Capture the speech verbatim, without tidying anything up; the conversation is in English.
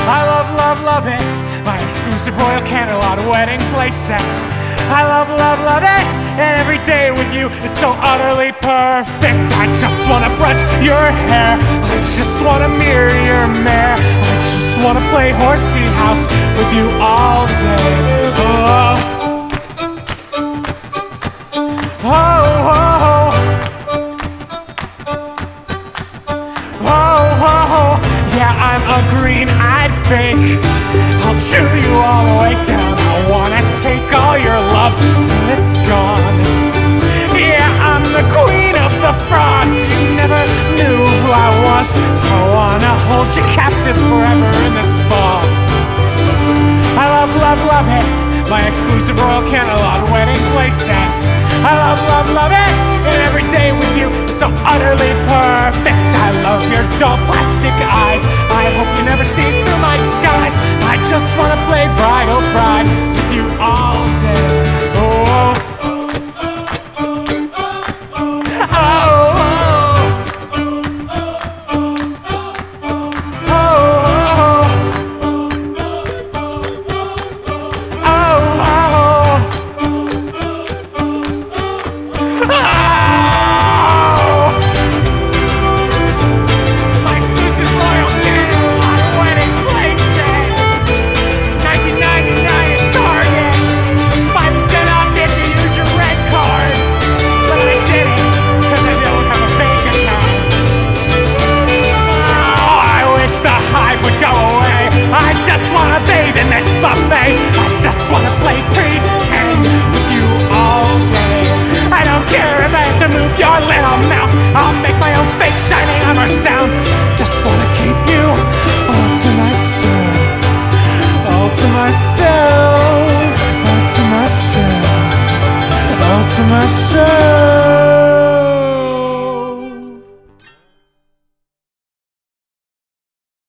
I love, love, love it. My exclusive Royal Canterlot wedding playset. I love, love, love it. And every day with you is so utterly perfect. I just wanna brush your hair. I just wanna mirror your mare. I just wanna play horsey house with you all day. Oh, oh, oh, oh, oh, oh. Yeah, I'm a green-eyed fake. I'll chew you all the way down. I wanna take all your love till it's gone. Yeah, I'm the queen of the frauds. You never knew who I was. I wanna hold you captive forever in this fog. I love, love, love it. My exclusive Royal Canterlot wedding playset. I love, love, love it. And every day with you is so utterly perfect. I love your dull plastic eyes. I hope you never see through my disguise. I just wanna play bride, oh bride, with you all day. Oh, oh, buffet. I just wanna play pretend with you all day. I don't care if I have to move your little mouth. I'll make my own fake shining armor sounds. Just wanna keep you all to myself, all to myself, all to myself, all to myself.